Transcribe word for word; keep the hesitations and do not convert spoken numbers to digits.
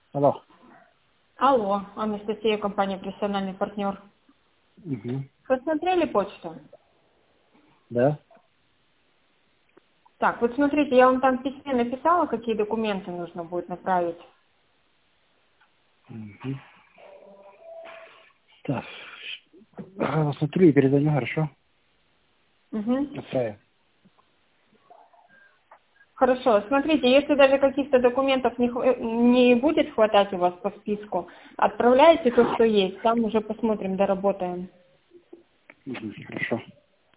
Алло. Алло, Анастасия, компания «Профессиональный партнер». Угу. Посмотрели почту? Да. Так, вот смотрите, я вам там в письме написала, какие документы нужно будет направить. Угу. Так. Ага, смотрю и перезвоню, хорошо? Угу. Отправим. Хорошо, смотрите, если даже каких-то документов не, хва- не будет хватать у вас по списку, отправляйте то, что есть, там уже посмотрим, доработаем. Угу. Хорошо.